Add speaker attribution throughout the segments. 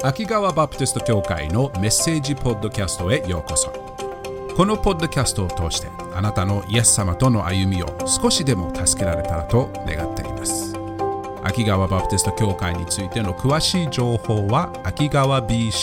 Speaker 1: 秋川バプテスト教会のメッセージポッドキャストへようこそ。このポッドキャストを通してあなたのイエス様との歩みを少しでも助けられたらと願っています。秋川バプテスト教会についての詳しい情報は秋川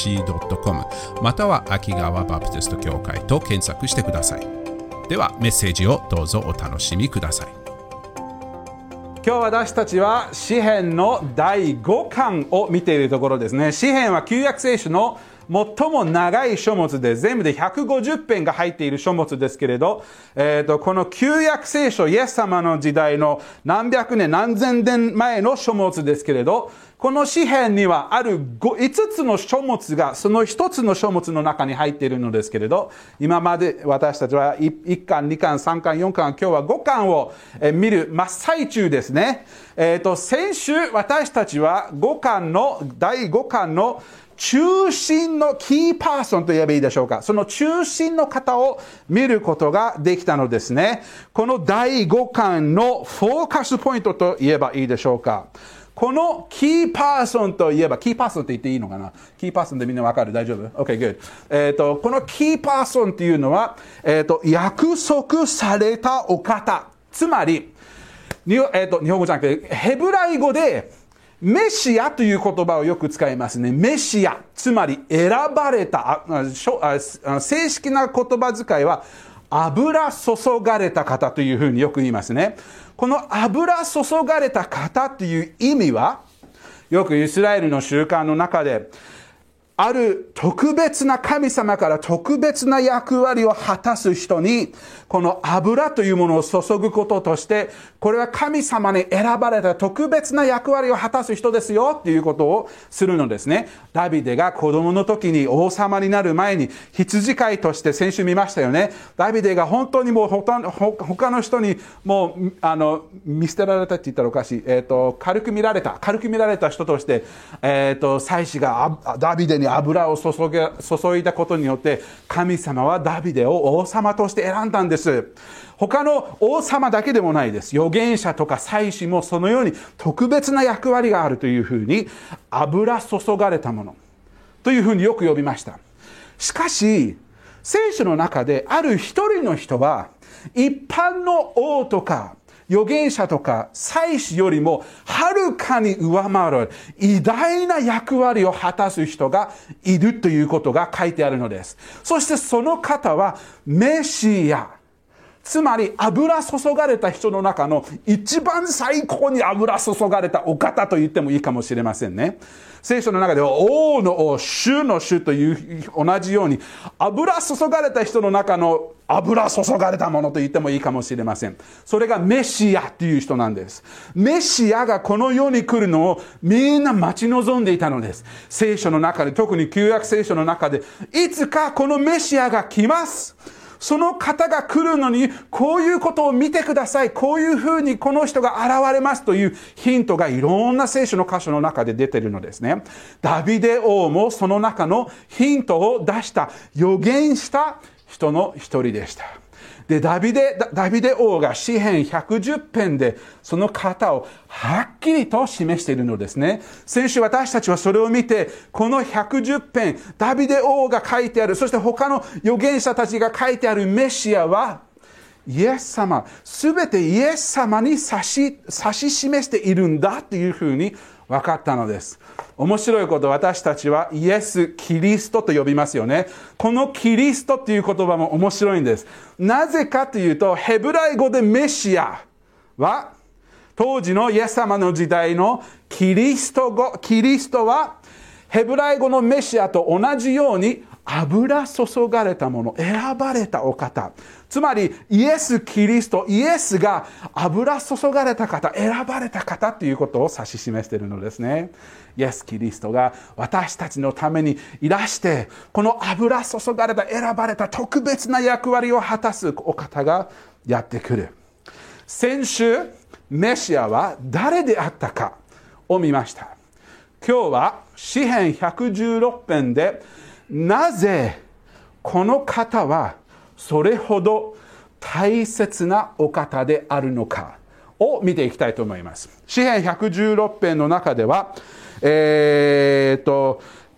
Speaker 1: BC.com または秋川バプテスト教会と検索してください。ではメッセージをどうぞお楽しみください。
Speaker 2: 今日私たちは詩編の第5巻を見ているところですね。詩編は旧約聖書の最も長い書物で全部で150編が入っている書物ですけれど、この旧約聖書、イエス様の時代の何百年何千年前の書物ですけれど、この詩編にはある5つの書物がその1つの書物の中に入っているのですけれど、今まで私たちは1巻、2巻、3巻、4巻、今日は5巻を見る真っ最中ですね。先週私たちは第5巻の中心のキーパーソンと言えばいいでしょうか。その中心の方を見ることができたのですね。この第5巻のフォーカスポイントと言えばいいでしょうか。このキーパーソンといえば、キーパーソンって言っていいのかな？キーパーソンでみんなわかる？大丈夫？ OK, good. このキーパーソンっていうのは、約束されたお方。つまり、日本語じゃなくて、ヘブライ語で、メシアという言葉をよく使いますね。メシア。つまり、選ばれた、正式な言葉遣いは、油注がれた方というふうによく言いますね。この油注がれた方という意味は、よくイスラエルの習慣の中で、ある特別な神様から特別な役割を果たす人に、この油というものを注ぐこととして、これは神様に選ばれた特別な役割を果たす人ですよっていうことをするのですね。ダビデが子供の時に王様になる前に羊飼いとして先週見ましたよね。ダビデが本当にもう他の人にもう見捨てられたって言ったらおかしい。軽く見られた人として、祭司がダビデに油を注いだことによって神様はダビデを王様として選んだんです。他の王様だけでもないです。預言者とか祭司もそのように特別な役割があるというふうに、油注がれたものというふうによく呼びました。しかし聖書の中である一人の人は、一般の王とか預言者とか祭司よりもはるかに上回る偉大な役割を果たす人がいるということが書いてあるのです。そしてその方はメシア、つまり油注がれた人の中の一番最高に油注がれたお方と言ってもいいかもしれませんね。聖書の中では王の王、主の主という同じように、油注がれた人の中の油注がれたものと言ってもいいかもしれません。それがメシアという人なんです。メシアがこの世に来るのをみんな待ち望んでいたのです。聖書の中で、特に旧約聖書の中で、いつかこのメシアが来ます。その方が来るのに、こういうことを見てください。こういうふうにこの人が現れますというヒントがいろんな聖書の箇所の中で出ているのですね。ダビデ王もその中のヒントを出した、予言した人の一人でした。で、ダビデ王が詩編110編でその方をはっきりと示しているのですね。先週私たちはそれを見て、この110編、ダビデ王が書いてある、そして他の預言者たちが書いてあるメシアは、イエス様、すべてイエス様に指し示しているんだというふうに分かったのです。面白いこと、私たちはイエス・キリストと呼びますよね。このキリストという言葉も面白いんです。なぜかというと、ヘブライ語でメシアは、当時のイエス様の時代のキリストは、ヘブライ語のメシアと同じように、油注がれたもの、選ばれたお方。つまり、イエス・キリスト、イエスが油注がれた方、選ばれた方ということを指し示しているのですね。イエス・キリストが私たちのためにいらして、この油注がれた、選ばれた特別な役割を果たすお方がやってくる。先週、メシアは誰であったかを見ました。今日は詩編116編で、なぜこの方はそれほど大切なお方であるのかを見ていきたいと思います。詩編116編の中では、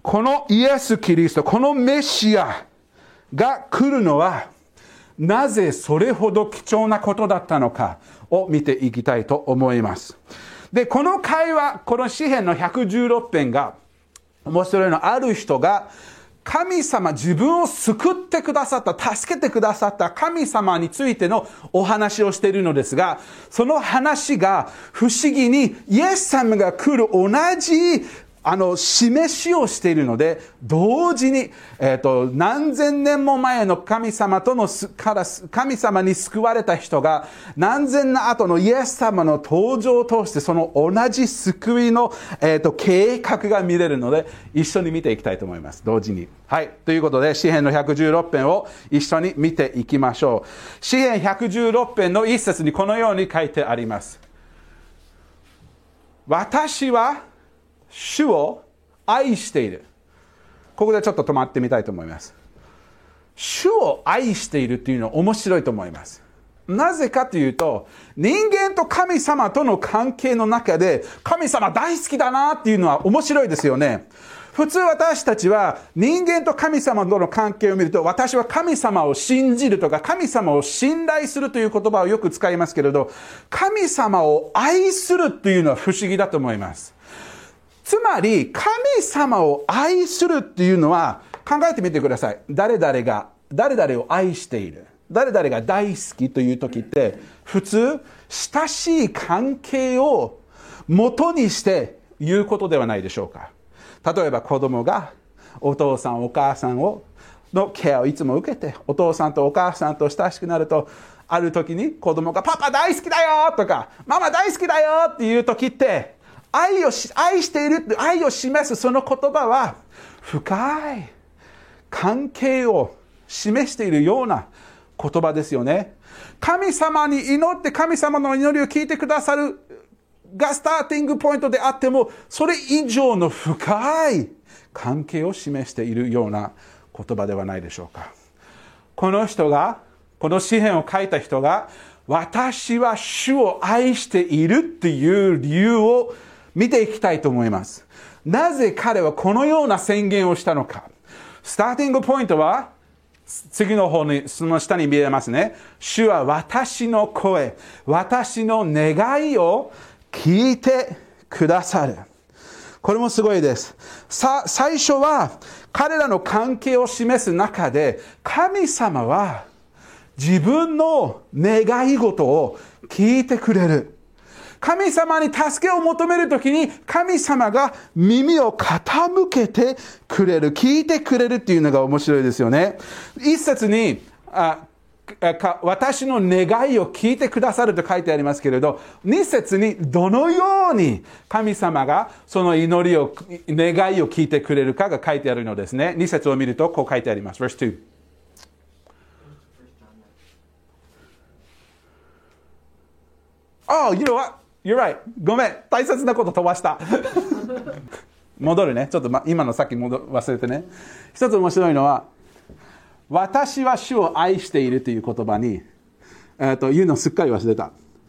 Speaker 2: このイエス・キリスト、このメシアが来るのは、なぜそれほど貴重なことだったのかを見ていきたいと思います。で、この会話、この詩編の116編が、面白いのある人が、神様、自分を救ってくださった、助けてくださった神様についてのお話をしているのですが、その話が不思議にイエス様が来る同じ示しをしているので、同時に、何千年も前の神様に救われた人が、何千年後のイエス様の登場を通して、その同じ救いの、計画が見れるので、一緒に見ていきたいと思います。同時に。はい。ということで、詩編の116編を一緒に見ていきましょう。詩編116編の一節にこのように書いてあります。私は、主を愛している。ここでちょっと止まってみたいと思います。主を愛しているっていうのは面白いと思います。なぜかというと、人間と神様との関係の中で、神様大好きだなっていうのは面白いですよね。普通私たちは人間と神様との関係を見ると、私は神様を信じるとか神様を信頼するという言葉をよく使いますけれど、神様を愛するというのは不思議だと思います。つまり、神様を愛するっていうのは、考えてみてください。誰々を愛している。誰々が大好きという時って、普通、親しい関係を元にして言うことではないでしょうか。例えば子供がお父さんお母さんのケアをいつも受けて、お父さんとお母さんと親しくなると、ある時に子供がパパ大好きだよとか、ママ大好きだよっていう時って、愛しているって愛を示すその言葉は深い関係を示しているような言葉ですよね。神様に祈って神様の祈りを聞いてくださるがスターティングポイントであっても、それ以上の深い関係を示しているような言葉ではないでしょうか。この詩編を書いた人が、私は主を愛しているっていう理由を見ていきたいと思います。なぜ彼はこのような宣言をしたのか。スターティングポイントは、次の方に、その下に見えますね。主は私の声、私の願いを聞いてくださる。これもすごいです。最初は、彼らの関係を示す中で、神様は自分の願い事を聞いてくれる。神様に助けを求めるときに、神様が耳を傾けてくれる、聞いてくれるっていうのが面白いですよね。一節に、私の願いを聞いてくださると書いてありますけれど、二節にどのように神様がその祈りを、願いを聞いてくれるかが書いてあるのですね。二節を見るとこう書いてあります。Verse 2。Oh, you know what?You're right. ごめん。大切なこと飛ばした。戻るね。ちょっと、今のさっき忘れてね。一つ面白いのは、私は主を愛しているという言葉に、言うのすっかり忘れた。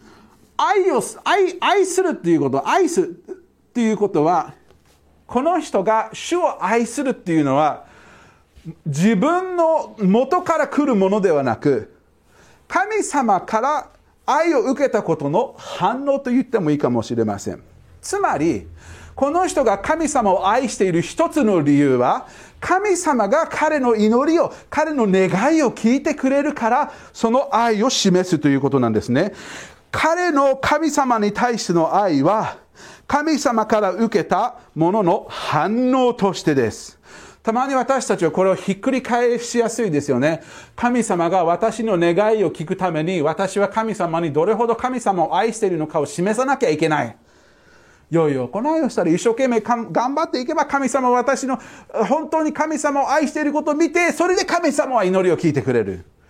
Speaker 2: 愛するっていうこと、愛するっていうことは、この人が主を愛するっていうのは、自分の元から来るものではなく、神様から愛を受けたことの反応と言ってもいいかもしれません。つまり、この人が神様を愛している一つの理由は、神様が彼の祈りを、彼の願いを聞いてくれるから、その愛を示すということなんですね。彼の神様に対しての愛は、神様から受けたものの反応としてです。たまに私たちはこれをひっくり返しやすいですよね。神様が私の願いを聞くために、私は神様にどれほど神様を愛しているのかを示さなきゃいけない。良い行いをしたり、一生懸命頑張っていけば、神様は私の本当に神様を愛していることを見て、それで神様は祈りを聞いてくれる。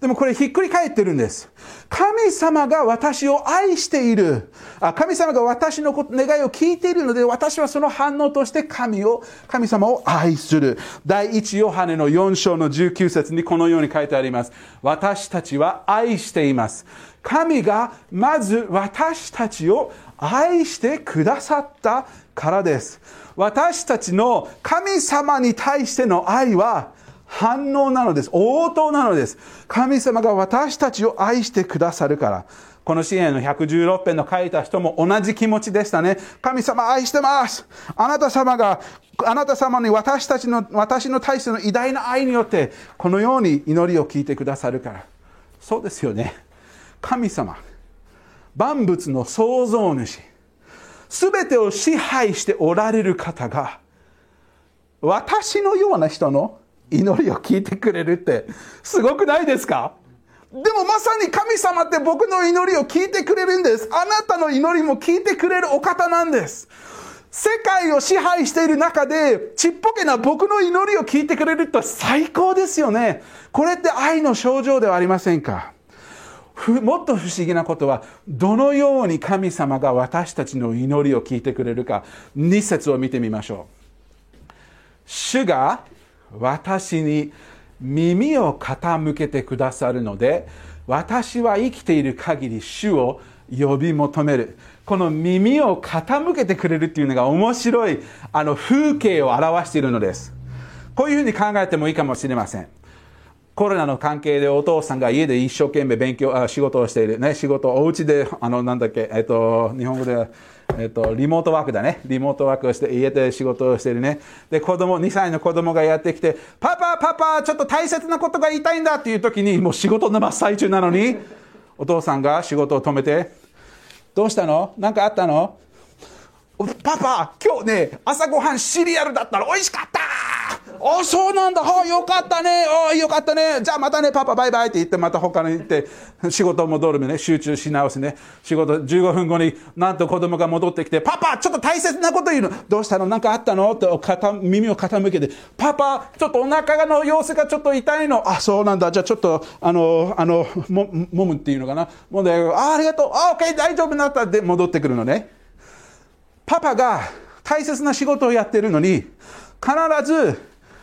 Speaker 2: でもこれひっくり返ってるんです。神様が私を愛している。神様が私の願いを聞いているので、私はその反応として神様を愛する。第一ヨハネの4章の19節にこのように書いてあります。私たちは愛しています。神がまず私たちを愛してくださったからです。私たちの神様に対しての愛は反応なのです。応答なのです。神様が私たちを愛してくださるから。この詩篇の116編の書いた人も同じ気持ちでしたね。神様愛してます。あなた様に私の対しての偉大な愛によってこのように祈りを聞いてくださるから。そうですよね。神様、万物の創造主、すべてを支配しておられる方が、私のような人の祈りを聞いてくれるってすごくないですか？でもまさに神様って僕の祈りを聞いてくれるんです。あなたの祈りも聞いてくれるお方なんです。世界を支配している中でちっぽけな僕の祈りを聞いてくれると最高ですよね。これって愛の象徴ではありませんか？もっと不思議なことは、どのように神様が私たちの祈りを聞いてくれるか、2節を見てみましょう。主が私に耳を傾けてくださるので、私は生きている限り主を呼び求める。この耳を傾けてくれるっていうのが面白い風景を表しているのです。こういうふうに考えてもいいかもしれません。コロナの関係でお父さんが家で一生懸命仕事をしている。ね、お家で、日本語で、リモートワークだね。リモートワークをして、家で仕事をしているね。で、2歳の子供がやってきて、パパ、ちょっと大切なことが言いたいんだっていう時に、もう仕事の真っ最中なのに、お父さんが仕事を止めて、どうしたの？なんかあったの？パパ、今日ね、朝ごはんシリアルだったら美味しかった！そうなんだ。よかったね。よかったね。じゃあまたね、パパバイバイって言って、また他に行って、仕事戻るね。集中し直すね。仕事15分後になんと子供が戻ってきて、パパ、ちょっと大切なこと言うの。どうしたの？なんかあったの？って耳を傾けて、パパ、ちょっとお腹の様子がちょっと痛いの。そうなんだ。じゃあちょっと、もむっていうのかな。もんで、ありがとう。OK、大丈夫になった。で、戻ってくるのね。パパが大切な仕事をやってるのに、必ず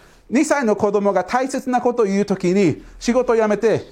Speaker 2: 2歳の子供が大切なことを言うときに仕事を辞めて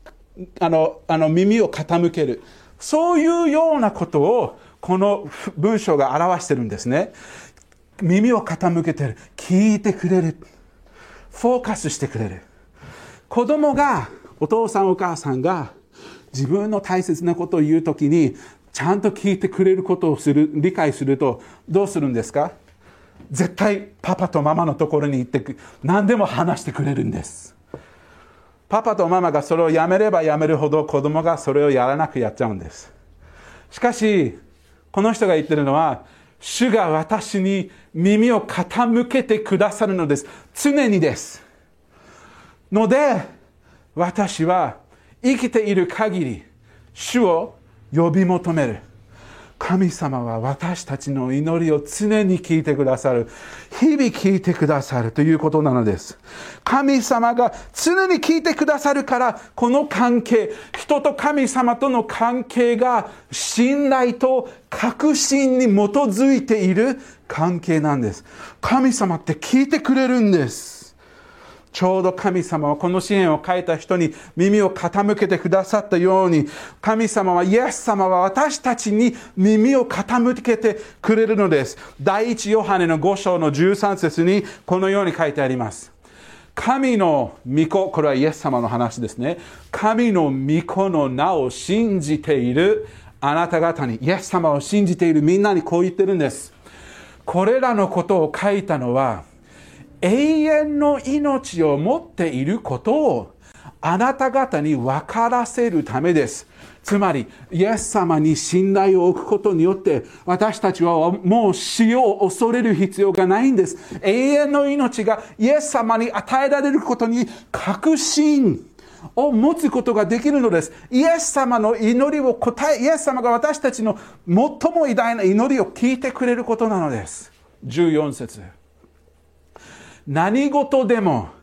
Speaker 2: 耳を傾ける。そういうようなことをこの文章が表してるんですね。耳を傾けてる。聞いてくれる。フォーカスしてくれる。子供が、お父さんお母さんが自分の大切なことを言うときにちゃんと聞いてくれることを理解するとどうするんですか？絶対パパとママのところに行って何でも話してくれるんです。パパとママがそれをやめればやめるほど子供がそれをやらなくやっちゃうんです。しかしこの人が言ってるのは、主が私に耳を傾けてくださるのです。常にですので、私は生きている限り主を呼び求める。神様は私たちの祈りを常に聞いてくださる。日々聞いてくださるということなのです。神様が常に聞いてくださるから、この関係、人と神様との関係が信頼と確信に基づいている関係なんです。神様って聞いてくれるんです。ちょうど神様はこの詩篇を書いた人に耳を傾けてくださったように、神様は、イエス様は私たちに耳を傾けてくれるのです。第一ヨハネの5章の13節にこのように書いてあります。神の御子、これはイエス様の話ですね。神の御子の名を信じているあなた方に、イエス様を信じているみんなにこう言ってるんです。これらのことを書いたのは、永遠の命を持っていることをあなた方に分からせるためです。つまり、イエス様に信頼を置くことによって、私たちはもう死を恐れる必要がないんです。永遠の命がイエス様に与えられることに確信を持つことができるのです。イエス様の祈りをイエス様が私たちの最も偉大な祈りを聞いてくれることなのです。14節。何事でも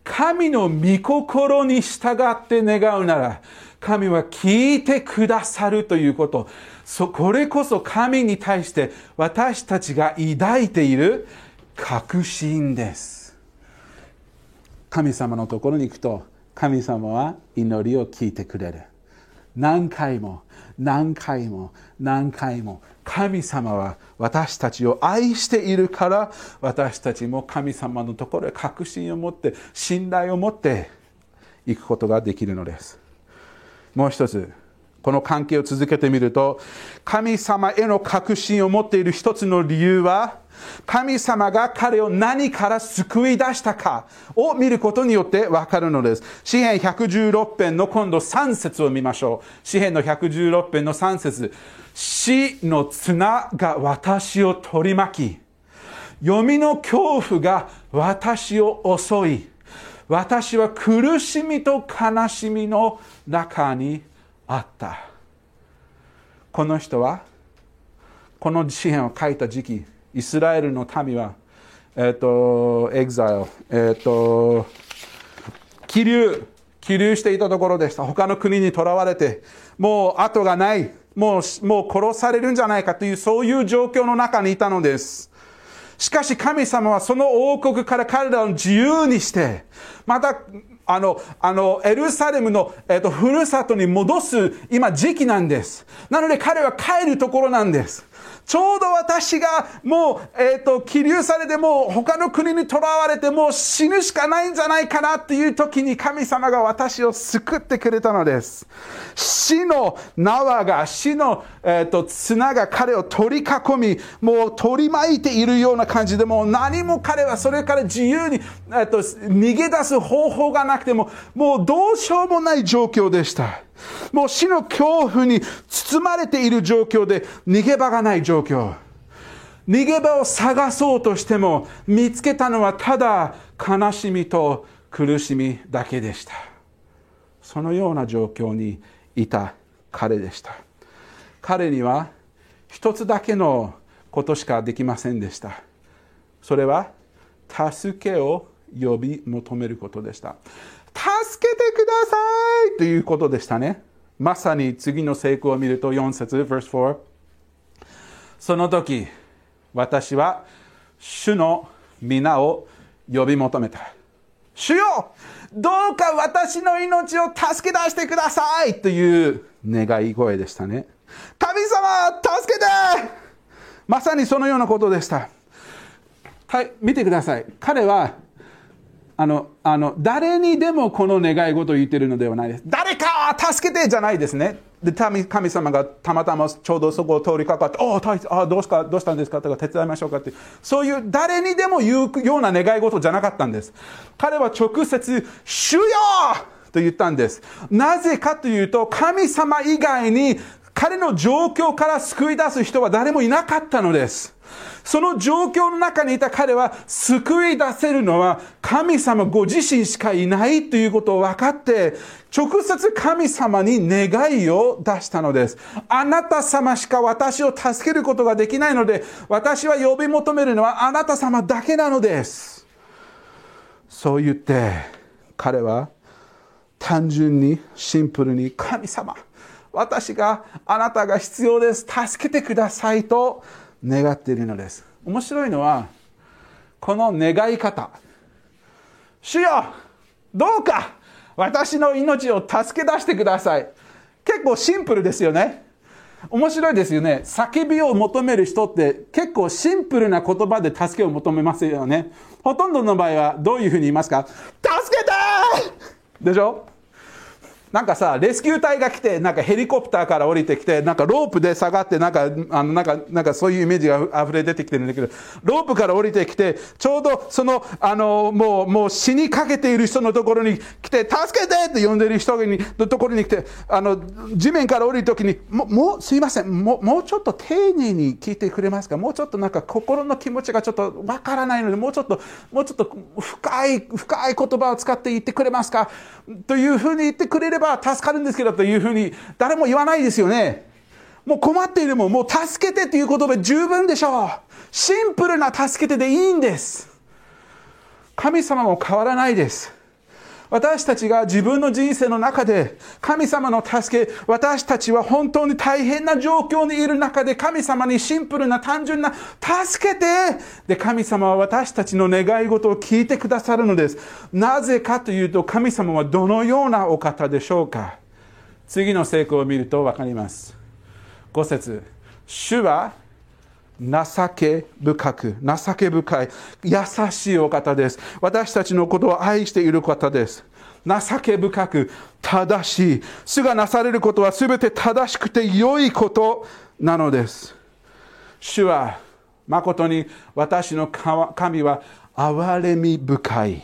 Speaker 2: 神の御心に従って願うなら、神は聞いてくださるということ。これこそ神に対して私たちが抱いている確信です。神様のところに行くと、神様は祈りを聞いてくれる。何回も何回も何回も神様は私たちを愛しているから、私たちも神様のところへ確信を持って信頼を持っていくことができるのです。もう一つ、この関係を続けてみると、神様への確信を持っている一つの理由は、神様が彼を何から救い出したかを見ることによって分かるのです。詩編116編の今度3節を見ましょう。詩編の116編の3節。死の綱が私を取り巻き、黄泉の恐怖が私を襲い、私は苦しみと悲しみの中にあった。この人は、この詩編を書いた時期、イスラエルの民は、エグザイル、寄留していたところでした。他の国に囚われて、もう後がない、もう殺されるんじゃないかという、そういう状況の中にいたのです。しかし神様はその王国から彼らを自由にして、またエルサレムの、ふるさとに戻す今時期なんです。なので彼は帰るところなんです。ちょうど私がもう、寄留されてもう他の国に囚われてもう死ぬしかないんじゃないかなっていう時に神様が私を救ってくれたのです。死の縄が、死の、綱が彼を取り囲み、もう取り巻いているような感じで、もう何も彼はそれから自由に、逃げ出す方法がなくても、もうどうしようもない状況でした。もう死の恐怖に包まれている状況で、逃げ場がない状況。逃げ場を探そうとしても見つけたのはただ悲しみと苦しみだけでした。そのような状況にいた彼でした。彼には一つだけのことしかできませんでした。それは助けを呼び求めることでした。助けてくださいということでしたね。まさに次の聖句を見ると4節 verse 4。その時私は主の皆を呼び求めた。主よ、どうか私の命を助け出してくださいという願い声でしたね。神様助けて。まさにそのようなことでした。はい、見てください。彼は誰にでもこの願い事を言っているのではないです。誰か助けてじゃないですね。で、神様がたまたまちょうどそこを通りかかって、どうしたんですかとか手伝いましょうかって、そういう誰にでも言うような願い事じゃなかったんです。彼は直接、主よと言ったんです。なぜかというと、神様以外に彼の状況から救い出す人は誰もいなかったのです。その状況の中にいた彼は救い出せるのは神様ご自身しかいないということを分かって、直接神様に願いを出したのです。あなた様しか私を助けることができないので、私は呼び求めるのはあなた様だけなのです。そう言って彼は単純にシンプルに、神様、あなたが必要です、助けてくださいと願っているのです。面白いのはこの願い方。主よ、どうか私の命を助け出してください。結構シンプルですよね。面白いですよね。叫びを求める人って結構シンプルな言葉で助けを求めますよね。ほとんどの場合はどういうふうに言いますか？助けてでしょ。なんかさ、レスキュー隊が来て、なんかヘリコプターから降りてきて、なんかロープで下がって、なんかそういうイメージが溢れ出てきてるんだけど、ロープから降りてきて、ちょうどその、もう死にかけている人のところに来て、助けてって呼んでいる人のところに来て、地面から降りるときに、すいません、もうちょっと丁寧に聞いてくれますか？もうちょっとなんか心の気持ちがちょっとわからないので、もうちょっと深い言葉を使って言ってくれますか？というふうに言ってくれれば助かるんですけどというふうに誰も言わないですよね。もう困っているもん、もう助けてという言葉十分でしょう。シンプルな助けてでいいんです。神様も変わらないです。 私たちが自分の人生の中で神様の助け、私たちは本当に大変な状況にいる中で神様にシンプルな単純な助けて、で神様は私たちの願い事を聞いてくださるのです。なぜかというと、神様はどのようなお方でしょうか。次の聖句を見ると分かります。5節、主は情け深い優しいお方です。私たちのことを愛している方です。情け深く正しい。主がなされることはすべて正しくて良いことなのです。主は誠に私の神は憐れみ深い。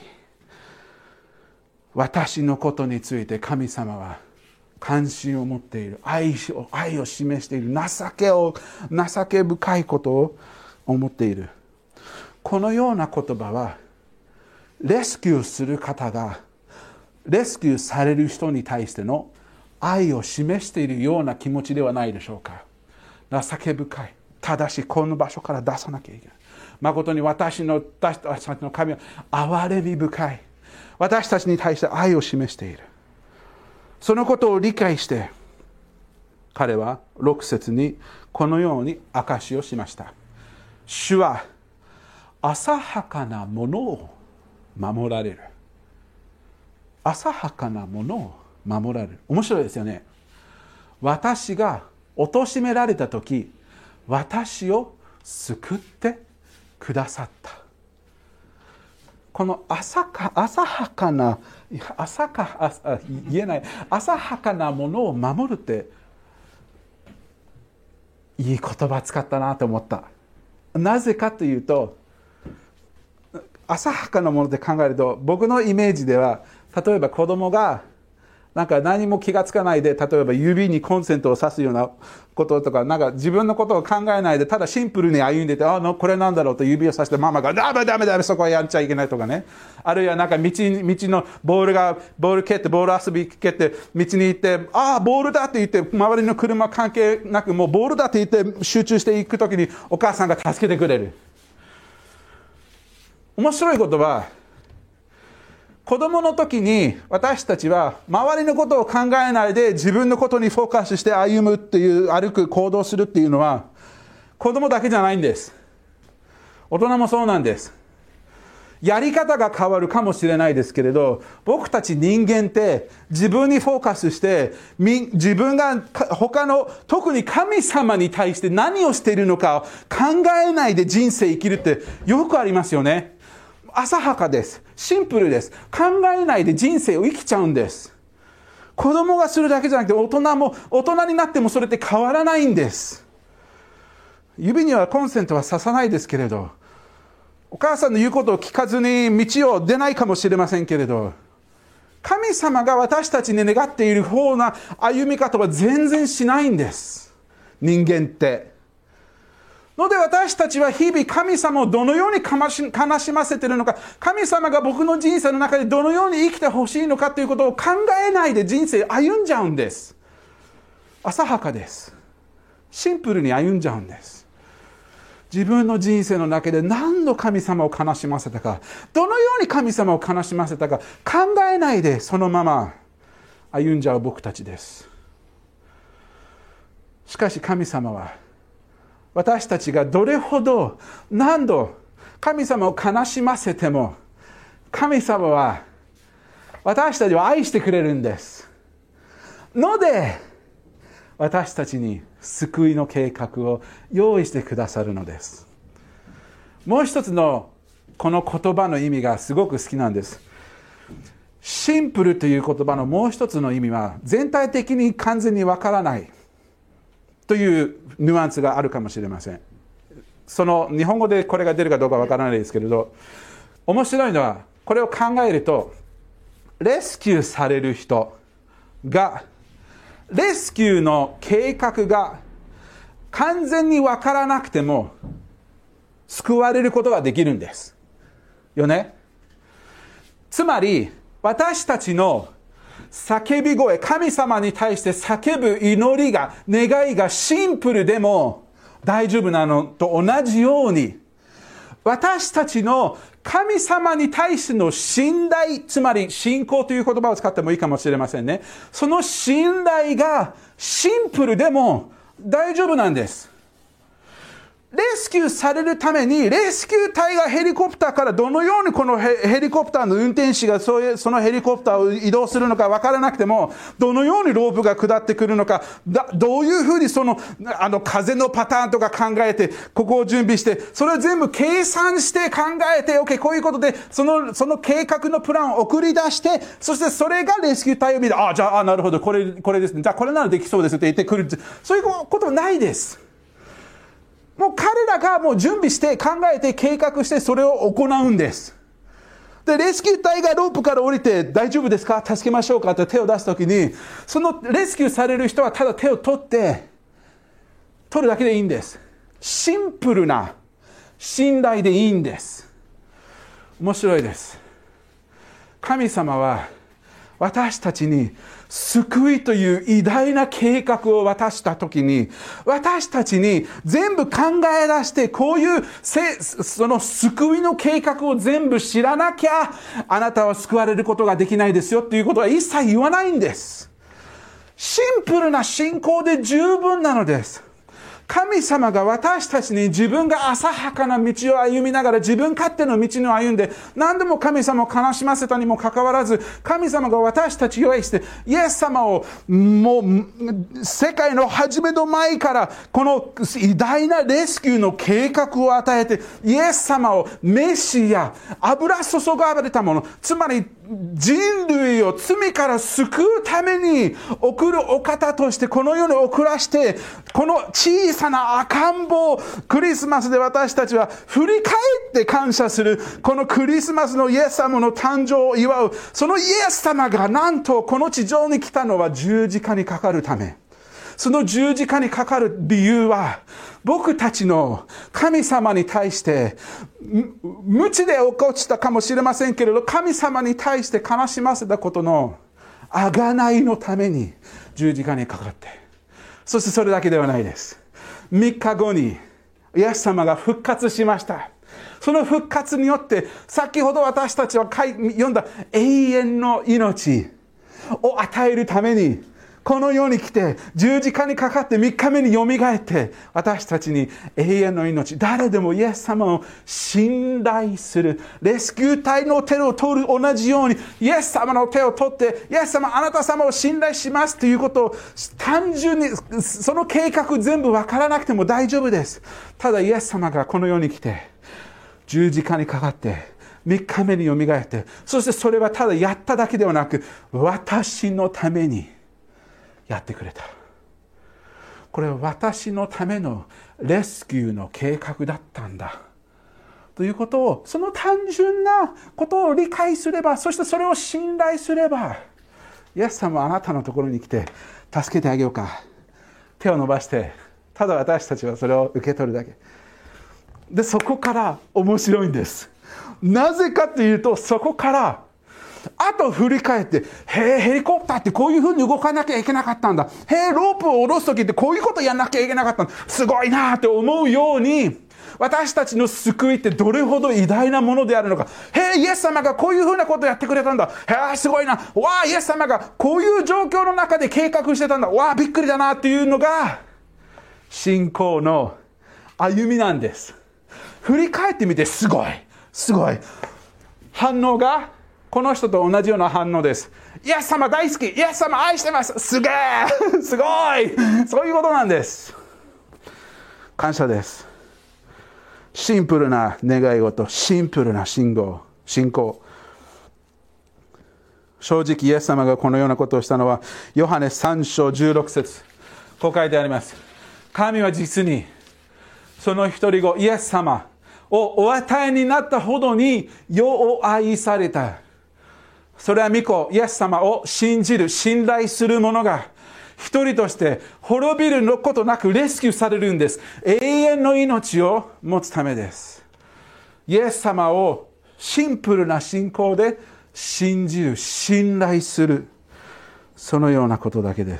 Speaker 2: 私のことについて神様は関心を持っている。愛を示している。情け深いことを思っている。このような言葉はレスキューする方がレスキューされる人に対しての愛を示しているような気持ちではないでしょうか。情け深い、正しい、この場所から出さなきゃいけない。誠に私たちの神は憐れみ深い。私たちに対して愛を示している。そのことを理解して彼は6節にこのように証しをしました。主は浅はかなものを守られる。浅はかなものを守られる。面白いですよね。私が貶められた時、私を救ってくださった。この浅はかなものを守るって、いい言葉使ったなと思った。なぜかというと、浅はかなものって考えると、僕のイメージでは、例えば子供がなんか何も気がつかないで、例えば指にコンセントを挿すようなこととか、なんか自分のことを考えないで、ただシンプルに歩んでて、これなんだろうと指をさして、ママがダメそこはやっちゃいけないとかね。あるいはなんか道のボール蹴って、ボール遊び蹴って道に行って、ボールだって言って、周りの車関係なく、もうボールだって言って集中していくときにお母さんが助けてくれる。面白いことは、子供の時に私たちは周りのことを考えないで自分のことにフォーカスして歩むっていう、歩く、行動するっていうのは子供だけじゃないんです。大人もそうなんです。やり方が変わるかもしれないですけれど、僕たち人間って自分にフォーカスして自分が他の、特に神様に対して何をしているのかを考えないで人生生きるってよくありますよね。浅はかです。シンプルです。考えないで人生を生きちゃうんです。子供がするだけじゃなくて、大人になってもそれって変わらないんです。指にはコンセントは挿さないですけれど、お母さんの言うことを聞かずに道を出ないかもしれませんけれど、神様が私たちに願っている方な歩み方は全然しないんです。人間って。ので私たちは日々神様をどのように悲しませているのか、神様が僕の人生の中でどのように生きてほしいのかということを考えないで人生歩んじゃうんです。浅はかです。シンプルに歩んじゃうんです。自分の人生の中で何度神様を悲しませたか、どのように神様を悲しませたか考えないでそのまま歩んじゃう僕たちです。しかし神様は私たちがどれほど何度神様を悲しませても、神様は私たちを愛してくれるんですので、私たちに救いの計画を用意してくださるのです。もう一つのこの言葉の意味がすごく好きなんです。シンプルという言葉のもう一つの意味は、全体的に完全にわからないというニュアンスがあるかもしれません。その日本語でこれが出るかどうかわからないですけれど、面白いのはこれを考えると、レスキューされる人がレスキューの計画が完全にわからなくても救われることができるんですよね。つまり私たちの叫び声、神様に対して叫ぶ祈りが、願いがシンプルでも大丈夫なのと同じように、 私たちの神様に対しての信頼、つまり信仰という言葉を使ってもいいかもしれませんね。その信頼がシンプルでも大丈夫なんです。レスキューされるために、レスキュー隊がヘリコプターからどのようにこのヘリコプターの運転手がそのヘリコプターを移動するのか分からなくても、どのようにロープが下ってくるのか、どういうふうに風のパターンとか考えて、ここを準備して、それを全部計算して考えて、OK、こういうことで、その計画のプランを送り出して、そしてそれがレスキュー隊を見て、じゃあ、なるほど、これですね。じゃあ、これならできそうですって言ってくる。そういうことないです。もう彼らがもう準備して考えて計画してそれを行うんです。で、レスキュー隊がロープから降りて大丈夫ですか？助けましょうかって手を出すときに、そのレスキューされる人はただ手を取るだけでいいんです。シンプルな信頼でいいんです。面白いです。神様は私たちに救いという偉大な計画を渡したときに、私たちに全部考え出して、こういうその救いの計画を全部知らなきゃ、あなたは救われることができないですよっていうことは一切言わないんです。シンプルな信仰で十分なのです。神様が私たちに自分が浅はかな道を歩みながら自分勝手の道を歩んで何度も神様を悲しませたにもかかわらず、神様が私たちを愛してイエス様をもう世界の初めの前からこの偉大なレスキューの計画を与えて、イエス様をメシア、油注がれたもの、つまり人類を罪から救うために送るお方としてこの世に送らして、この小さな赤ん坊をクリスマスで私たちは振り返って感謝する、このクリスマスのイエス様の誕生を祝う、そのイエス様がなんとこの地上に来たのは十字架にかかるため。その十字架にかかる理由は、僕たちの神様に対して無知で起こったかもしれませんけれど、神様に対して悲しませたことの贖いのために十字架にかかって、そしてそれだけではないです。3日後にイエス様が復活しました。その復活によって、先ほど私たちは読んだ永遠の命を与えるためにこの世に来て十字架にかかって3日目によみがえって、私たちに永遠の命、誰でもイエス様を信頼する、レスキュー隊の手を取る同じようにイエス様の手を取って、イエス様あなた様を信頼しますということを単純に、その計画全部わからなくても大丈夫です。ただイエス様がこの世に来て十字架にかかって3日目によみがえって、そしてそれはただやっただけではなく、私のためにやってくれた。これは私のためのレスキューの計画だったんだということを、その単純なことを理解すれば、そしてそれを信頼すれば、イエス様はあなたのところに来て助けてあげようか、手を伸ばして、ただ私たちはそれを受け取るだけで、そこから面白いんです。なぜかというと、そこからあと振り返って、ヘリコプターってこういう風に動かなきゃいけなかったんだ。ロープを下ろすときってこういうことやんなきゃいけなかったんだ。すごいなって思うように、私たちの救いってどれほど偉大なものであるのか。イエス様がこういう風なことをやってくれたんだ。すごいな。わあ、イエス様がこういう状況の中で計画してたんだ。わあ、びっくりだなっていうのが、信仰の歩みなんです。振り返ってみて、すごい。反応が、この人と同じような反応です。イエス様大好き、イエス様愛してます、すげえ、すごい、そういうことなんです。感謝です。シンプルな願い事、シンプルな信仰。正直イエス様がこのようなことをしたのは、ヨハネ3章16節、こう書いてあります。神は実にその一人子イエス様をお与えになったほどに世を愛された。それは御子イエス様を信じる、信頼する者が一人として滅びることなくレスキューされるんです。永遠の命を持つためです。イエス様をシンプルな信仰で信じる、信頼する、そのようなことだけです。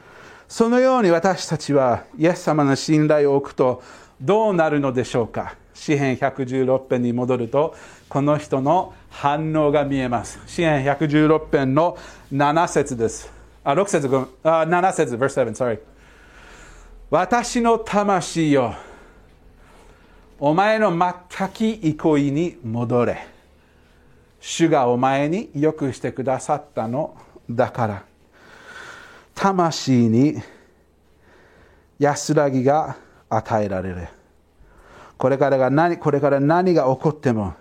Speaker 2: そのように私たちはイエス様の信頼を置くとどうなるのでしょうか。 詩編116編に戻ると、この人の反応が見えます。詩編116編の7節です。7節、verse 7、sorry。私の魂よ、お前の全き憩いに戻れ。主がお前によくしてくださったのだから。魂に安らぎが与えられる。これから何が起こっても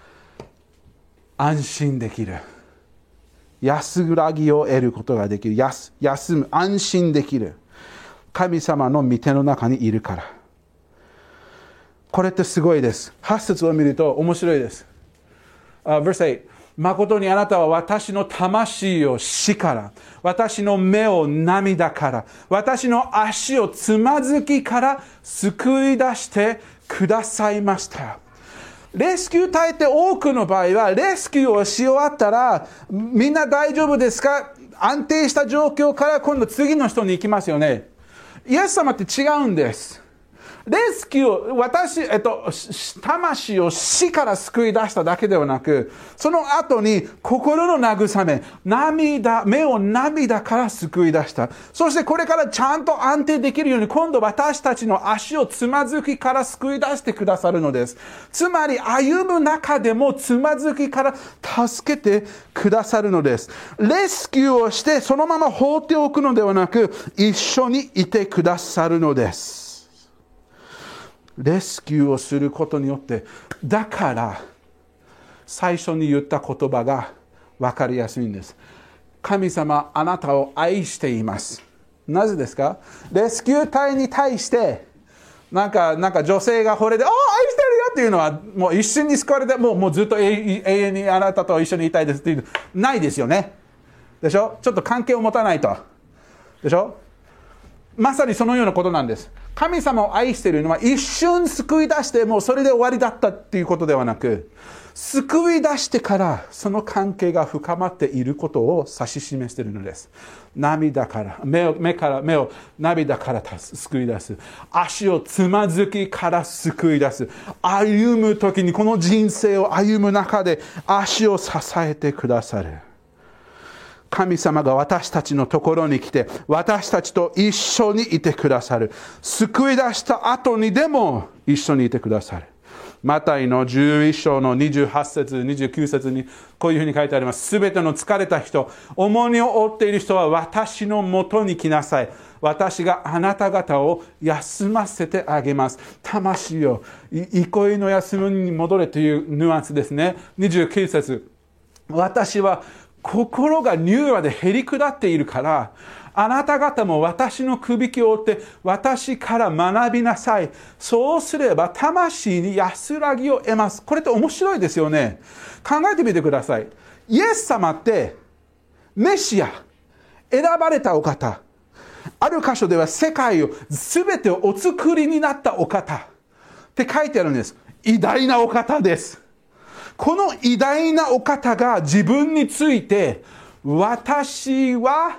Speaker 2: 安心できる。安らぎを得ることができる。休む、安心できる。神様の御手の中にいるから。これってすごいです。8節を見ると面白いです。Verse 8、誠にあなたは私の魂を死から、私の目を涙から、私の足をつまずきから救い出してくださいました。レスキュー隊って多くの場合は、レスキューをし終わったら、みんな大丈夫ですか？安定した状況から今度次の人に行きますよね。イエス様って違うんです。レスキュー、魂を死から救い出しただけではなく、その後に心の慰め、目を涙から救い出した。そしてこれからちゃんと安定できるように、今度私たちの足をつまずきから救い出してくださるのです。つまり歩む中でもつまずきから助けてくださるのです。レスキューをしてそのまま放っておくのではなく、一緒にいてくださるのです。レスキューをすることによって、だから最初に言った言葉が分かりやすいんです。神様、あなたを愛しています。なぜですか？レスキュー隊に対してなんか女性が惚れて、愛してるよっていうのは、もう一瞬に救われて、もうずっと永遠にあなたと一緒にいたいですっていう、ないですよね。でしょ？ちょっと関係を持たないと。でしょ？まさにそのようなことなんです。神様を愛しているのは一瞬救い出してもうそれで終わりだったっていうことではなく、救い出してからその関係が深まっていることを指し示しているのです。涙から目を涙から救い出す。足をつまずきから救い出す。歩むときに、この人生を歩む中で足を支えてくださる。神様が私たちのところに来て、私たちと一緒にいてくださる。救い出した後にでも一緒にいてくださる。マタイの11章の28節、29節にこういうふうに書いてあります。すべての疲れた人、重荷を負っている人は私のもとに来なさい。私があなた方を休ませてあげます。魂を憩いの休みに戻れというニュアンスですね。29節、私は心が柔和でへり下っているから、あなた方も私のくびきを追って私から学びなさい。そうすれば魂に安らぎを得ます。これって面白いですよね。考えてみてください。イエス様ってメシア、選ばれたお方。ある箇所では世界を全てをお作りになったお方って書いてあるんです。偉大なお方です。この偉大なお方が自分について、私は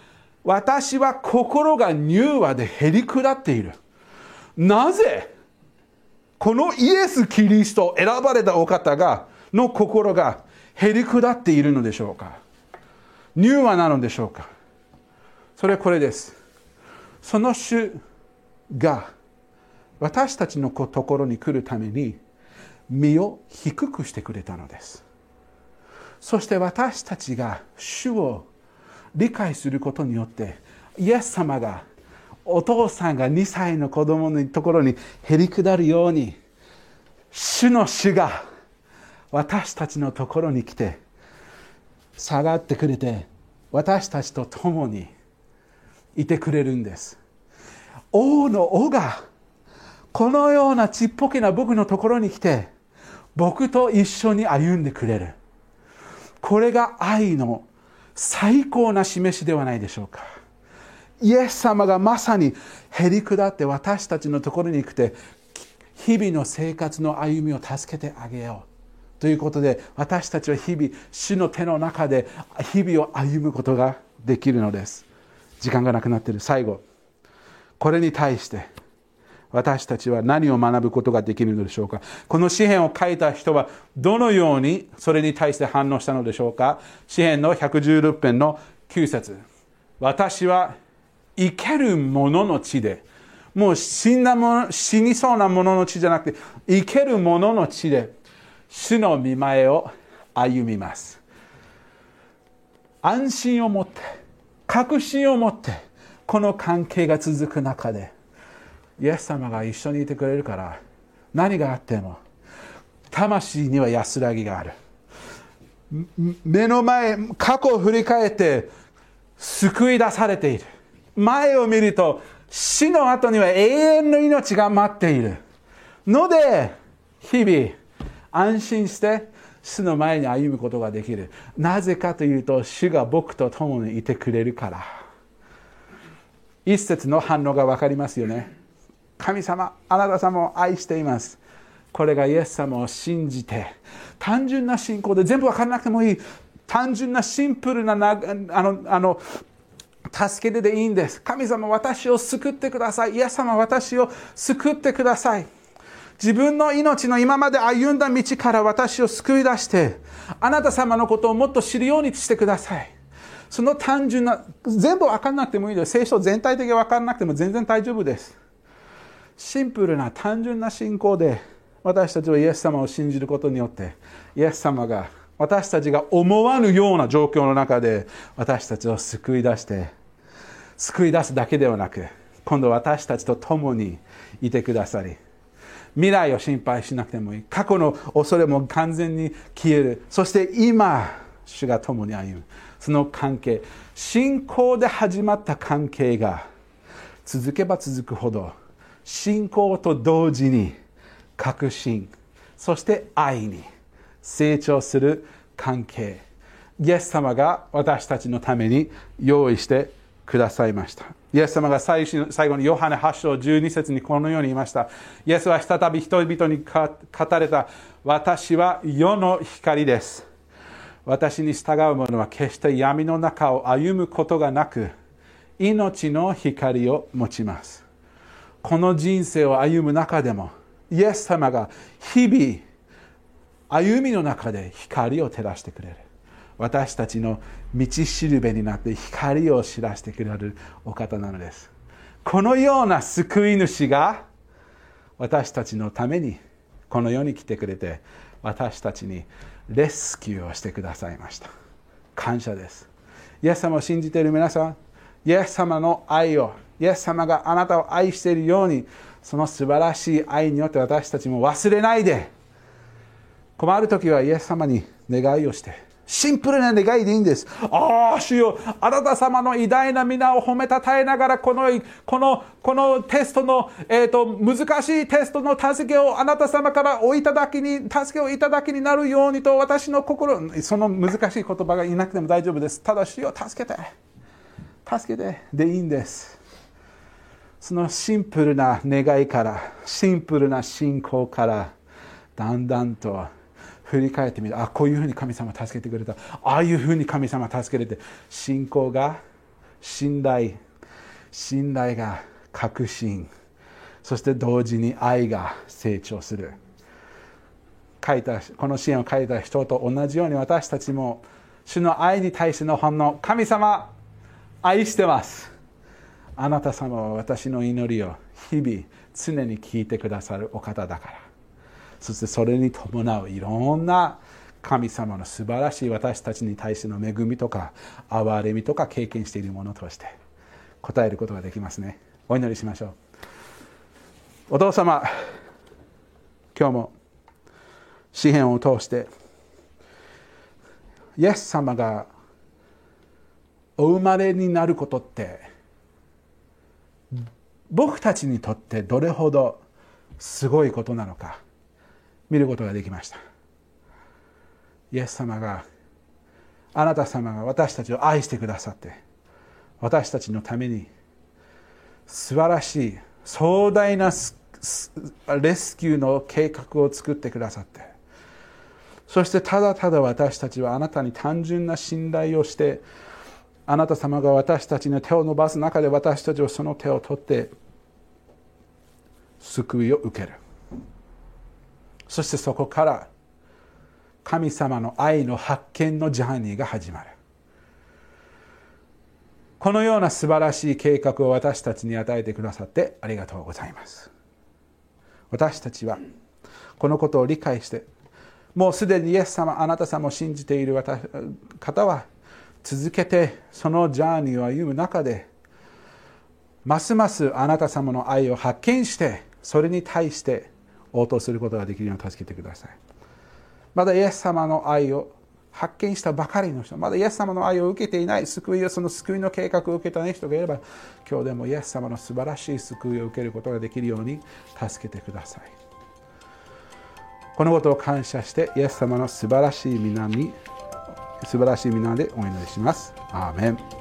Speaker 2: 心が柔和でへり下っている。なぜこのイエス・キリスト、選ばれたお方の心がへり下っているのでしょうか？柔和なのでしょうか？それはこれです。その主が私たちのところに来るために身を低くしてくれたのです。そして私たちが主を理解することによって、イエス様がお父さんが2歳の子供のところにへり下るように、主が私たちのところに来て下がってくれて、私たちと共にいてくれるんです。王の王がこのようなちっぽけな僕のところに来て、僕と一緒に歩んでくれる。これが愛の最高な示しではないでしょうか。イエス様がまさにへり下って私たちのところに来て、日々の生活の歩みを助けてあげようということで、私たちは日々主の手の中で日々を歩むことができるのです。時間がなくなっている。最後、これに対して私たちは何を学ぶことができるのでしょうか。この詩篇を書いた人はどのようにそれに対して反応したのでしょうか。詩篇の116編の9節。私は生ける者の地で、もう死にそうな者の地じゃなくて、生ける者の地で主の御前を歩みます。安心を持って、確信を持って、この関係が続く中で、イエス様が一緒にいてくれるから、何があっても魂には安らぎがある。目の前、過去を振り返って救い出されている。前を見ると死の後には永遠の命が待っているので、日々安心して主の前に歩むことができる。なぜかというと、主が僕と共にいてくれるから。一節の反応が分かりますよね。神様、あなた様を愛しています。これがイエス様を信じて、単純な信仰で、全部分からなくてもいい、単純なシンプルな助けてでいいんです。神様、私を救ってください。イエス様、私を救ってください。自分の命の今まで歩んだ道から私を救い出して、あなた様のことをもっと知るようにしてください。その単純な、全部分からなくてもいいです。聖書全体的に分からなくても全然大丈夫です。シンプルな単純な信仰で私たちはイエス様を信じることによって、イエス様が私たちが思わぬような状況の中で私たちを救い出すだけではなく、今度私たちと共にいてくださり、未来を心配しなくてもいい。過去の恐れも完全に消える。そして今、主が共に歩む。その関係、信仰で始まった関係が続けば続くほど、信仰と同時に確信、そして愛に成長する関係、イエス様が私たちのために用意してくださいました。イエス様が最後にヨハネ8章12節にこのように言いました。イエスは再び人々に語れた。私は世の光です。私に従う者は決して闇の中を歩むことがなく、命の光を持ちます。この人生を歩む中でも、イエス様が日々歩みの中で光を照らしてくれる。私たちの道しるべになって光を知らせてくれるお方なのです。このような救い主が私たちのためにこの世に来てくれて、私たちにレスキューをしてくださいました。感謝です。イエス様を信じている皆さん、イエス様の愛を、イエス様があなたを愛しているように、その素晴らしい愛によって私たちも忘れないで、困るときはイエス様に願いをして、シンプルな願いでいいんです。ああ、主よ、あなた様の偉大な皆を褒めたたえながら、このテストの、難しいテストの助けをあなた様から助けをいただきになるようにと、私の心、その難しい言葉がいなくても大丈夫です。ただ、主よ、助けてでいいんです。そのシンプルな願いから、シンプルな信仰から、だんだんと振り返ってみる。こういうふうに神様助けてくれた。ああいうふうに神様助けて、信仰が信頼が確信、そして同時に愛が成長する。この詩を書いた人と同じように、私たちも主の愛に対しての反応、神様愛してます。あなた様は私の祈りを日々常に聞いてくださるお方だから。そしてそれに伴ういろんな神様の素晴らしい私たちに対しての恵みとか憐れみとか経験しているものとして答えることができますね。お祈りしましょう。お父様、今日も詩篇を通してイエス様がお生まれになることって僕たちにとってどれほどすごいことなのか見ることができました。イエス様が、あなた様が私たちを愛してくださって、私たちのために素晴らしい壮大なレスキューの計画を作ってくださって、そしてただただ私たちはあなたに単純な信頼をして、あなた様が私たちに手を伸ばす中で私たちはその手を取って救いを受ける。そしてそこから神様の愛の発見のジャーニーが始まる。このような素晴らしい計画を私たちに与えてくださってありがとうございます。私たちはこのことを理解して、もうすでにイエス様、あなた様を信じている方は続けてそのジャーニーを歩む中で、ますますあなた様の愛を発見して、それに対して応答することができるように助けてください。まだイエス様の愛を発見したばかりの人、まだイエス様の愛を受けていない、その救いの計画を受けてない人がいれば、今日でもイエス様の素晴らしい救いを受けることができるように助けてください。このことを感謝して、イエス様の素晴らしい皆でお祈りします。アーメン。